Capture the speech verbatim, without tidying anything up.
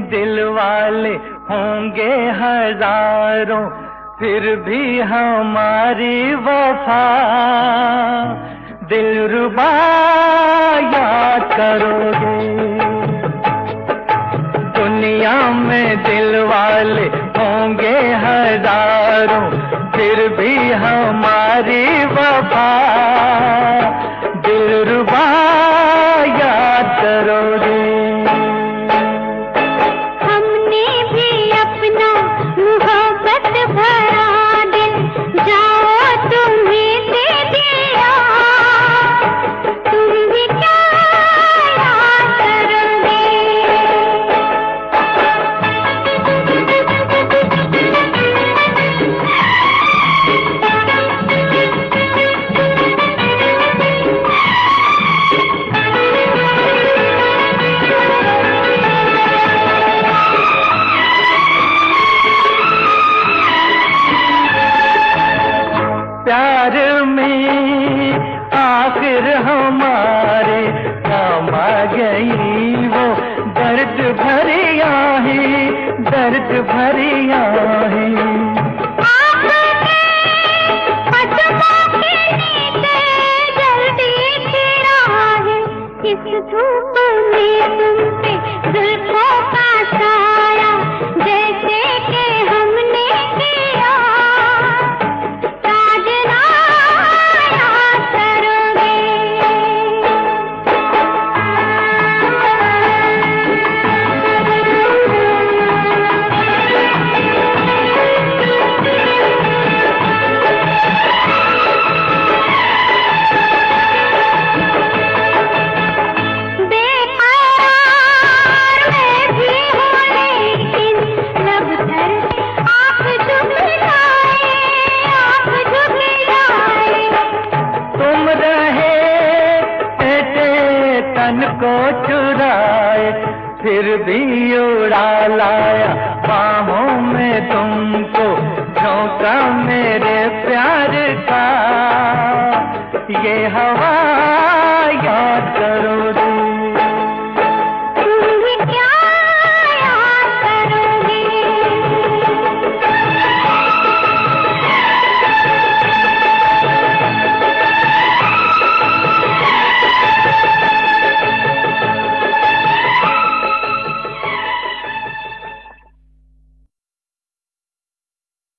दिल वाले होंगे हजारों, फिर भी हमारी वफा दिलरुबा याद करोगे। दुनिया में दिल वाले होंगे हजारों, फिर भी हमारी वफा दिलरुबा याद करोगे। हमने भी अपना मोहब्बत भरा दिल जाओ तुम्हें दे दिया, तुम भी क्या याद करोगे। प्यार में आखिर हमारे काम आ गई वो दर्द भरी आहें, दर्द भरी आहें। आपने कदमों के नीचे जल्दी की राहें, इस धूप में तुम पे जुल्फों का साया जैसे कि हमने किया, साजना याद करोगे। बेकरार मैं भी हूँ लेकिन लब धर आप झुक जाए, आप झुक जाए। तुम रहे ऐसे तन को चुराए, फिर भी उड़ा लाया बाहों में तुमको, झोंका मेरे प्यार का ये हवा